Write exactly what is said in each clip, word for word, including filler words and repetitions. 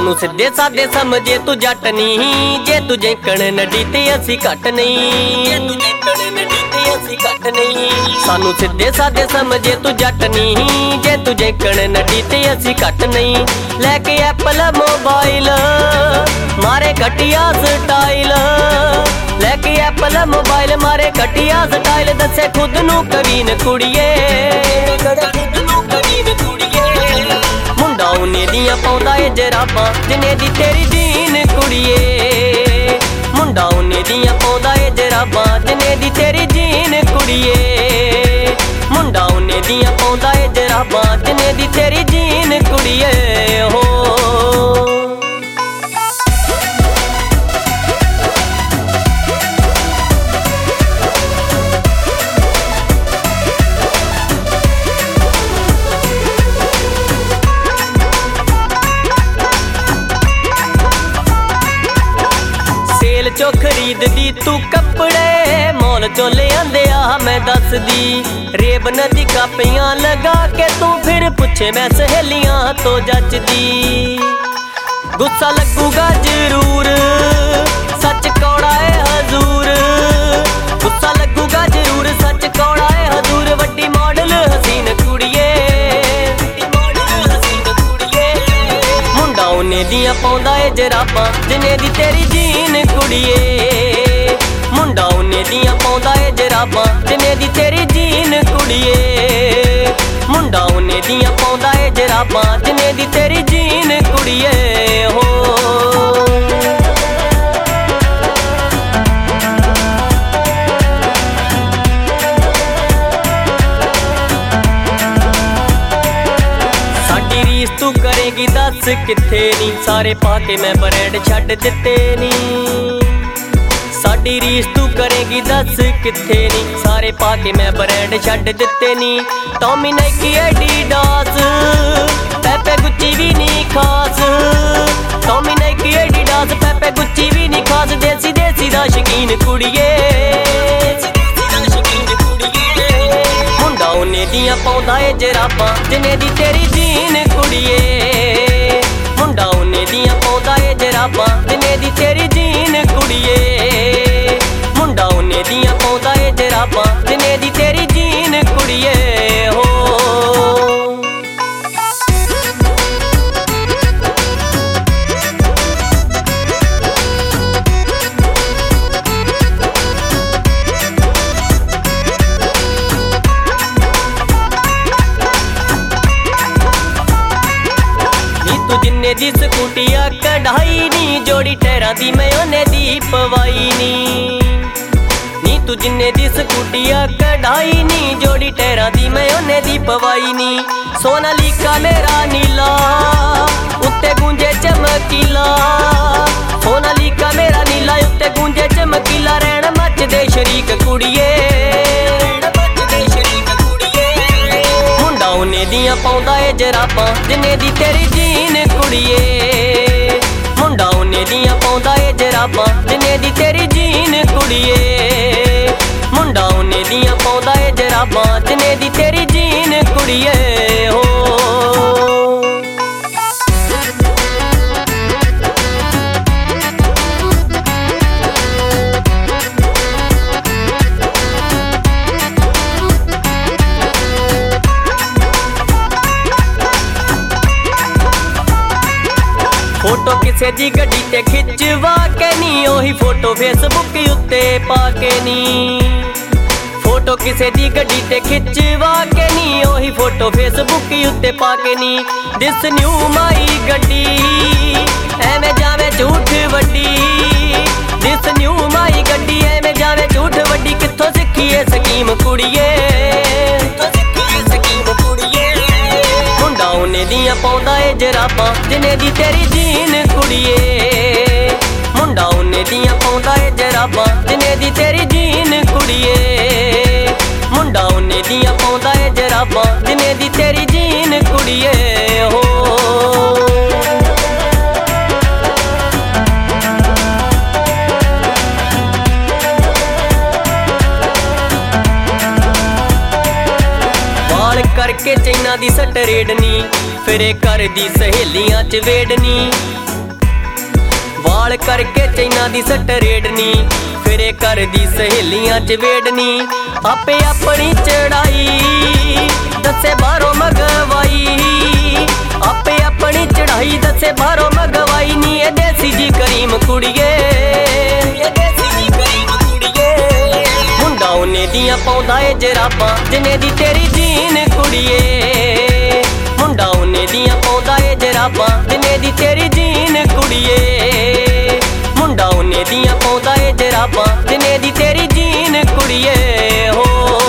सानू सीधे सादे समझे तू जट नहीं, जे तू जेकण नडी ते असी घट नहीं, जे तू जेकण नडी ते असी घट नहीं। सानू सीधे सादे समझे तू जट नहीं, जे तू जेकण नडी ते असी घट नहीं। लैके एप्पल मोबाइल मारे घटिया स्टाइल, लैके एप्पल मोबाइल मारे घटिया स्टाइल, दसे खुद नू कवीन कुड़िए, खुद नू कवीन कुड़िए। मुंडा उन्ने दियां पाउंदा ए जराबां जिन्ने दी तेरी जीन कुड़िए, मुंडा उन्ने दियां पाउंदा ए जराबां जिन्ने दी तेरी जीन कुड़िए, मुंडा उन्ने दियां पाउंदा ए जराबां जिन्ने दी तेरी जीन कुड़िए हो। चो खरीद दी तू कपड़े मॉल चो ले आंदे आ मैं दस दी, रेब नदी कापियां लगा के तू फिर पुछे मैं सहेलियां तो जचदी। गुस्सा लगूगा जरूर सच कौड़ा है हजूर, गुस्सा लगूगा जरूर सच कौड़ा है हजूर। वड्डी मॉडल हसीन कुड़िए, मुंडा उन्ने दियां पाउंदा ए जराबां जिन्ने दी तेरी जीन कुड़िए, मुंडा उन्ने दियां पाउंदा ए जराबां जिन्ने दी तेरी जीन कुड़िए, मुंडा उन्ने दियां पाउंदा ए जराबां जिन्ने दी तेरी जीन कुड़िए हो। तू करेगी दस किथे नी, सारे पाके मैं ब्रांड छड्ड दिते नी। साडी रीस तू करेगी दस किथे नी, सारे पाके मैं ब्रांड छड्ड दिते नी। Tommy Nike Adidas Pepe Gucci भी नी खास, Tommy Nike Adidas Pepe Gucci भी नी खास। देसी देसी दा शकीन कुड़िए, मुंडा उन्ने दियां पाउंदा ए जराबां जिन्ने दी तेरी जीन कुड़िए, मुंडा उन्ने दियां पाउंदा ए जराबां जिन्ने दी तेरी जीन कुड़िए, मुंडा उन्ने दियां पाउंदा ए जराबां जिन्ने दी तेरी जीन कुड़िए हो। जिन्ने दी स्कूटिया कढ़ाई नी, जोड़ी टैरां दी मैं ओने दी पवाई नी। नी तू जिन्ने दी स्कूटिया कढ़ाई नी, जोड़ी टैरां दी मैं ओने दी पवाई नी। सोनालिका मेरा नीला उत्ते गूंजे चमकीला, सोनालिका मेरा नीला उत्ते गूंजे चमकीला। रैण मचदे शरीक कुड़िए, उन्ने दियां पाउंदा ए जराबां जिन्ने दी तेरी जीन कुड़िए, मुंडा उन्ने दियां पाउंदा ए जराबां जिन्ने दी तेरी जीन कुड़िए, मुंडा उन्ने दियां पाउंदा ए जराबां जिन्ने दी तेरी जीन कुड़िए हो। फोटो किसे दी गड्डी ते खिचवा के नी, ओही फोटो फेसबुक उत्ते पा के नी। फोटो किसे दी गड्डी ते खिचवा के नी, ओही फोटो फेसबुक उत्ते पा के नी। दिस न्यू माई गड्डी एवें जावे झूठ वड्डी, दिस न्यू माई गड्डी एवें जावे झूठ वड्डी। कित्थों सिक्खी ए स्कीम कुड़िए, मुंडा उन्ने दियां पाउंदा ए जराबां जिन्ने दी तेरी जीन कुड़िए, मुंडा उन्ने दियां पाउंदा ए जराबां जिन्ने दी तेरी जीन कुड़िए, मुंडा उन्ने दियां पाउंदा ए जराबां जिन्ने दी तेरी जीन कुड़िए हो। करके चैना दी सट रेडनी, फिरे कर दी सहेलियां च वेडनी। वाल करके चैना दी सटरेडनी, फिरे कर दी सहेलियां च वेडनी। आपे अपनी चढ़ाई दसे बारों मगवाई, आपे अपनी चढ़ाई दसे बारों मगवाई नी। ए देसी जी करीम कुड़िए, ए देसी जी करीम कुड़िए। मुंडा उन्ने दियां पाउंदा ए जराबां जिन्ने दी तेरी जीन कुड़िए, मुंडा उन्ने दियां पाउंदा ए जराबां जिन्ने दी तेरी जीन कुड़िए, मुंडा उन्ने दियां पाउंदा ए जराबां जिन्ने दी तेरी जीन कुड़िए हो।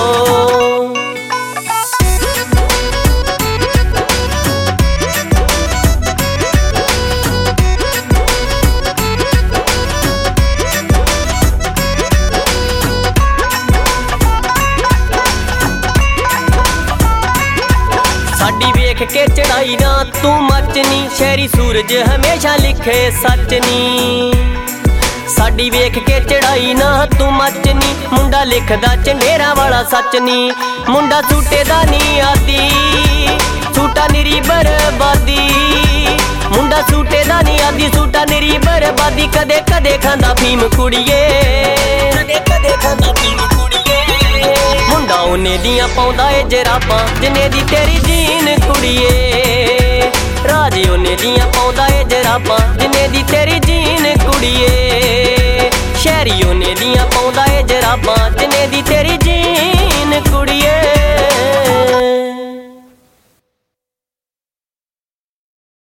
साडी वेख के चढ़ाई ना तू मचनी, शहरी सूरज हमेशा लिखे सच नी। साडी वेख के चढ़ाई ना तू मचनी, मुंडा लिखदा चंडेरा वाला सच नी। मुंडा सूटे दा नी आदी, सूटा निरी बर्बादी, मुंडा सूटे दा नी आदी, सूटा निरी बर्बादी। कदे कदे खांदा फीम कुड़िए, कदे कदे खांदा फीम कुड़िए। मुंडा उन्ने दियां पाउंदा ए जराबां जिन्ने दी तेरी जीन कुड़िए, राजे उन्ने दियां पाउंदा ए जराबां जिन्ने दी तेरी जीन कुड़िए, शहरी उन्ने दियां पाउंदा ए जराबां जिन्ने दी तेरी जीन कुड़िए।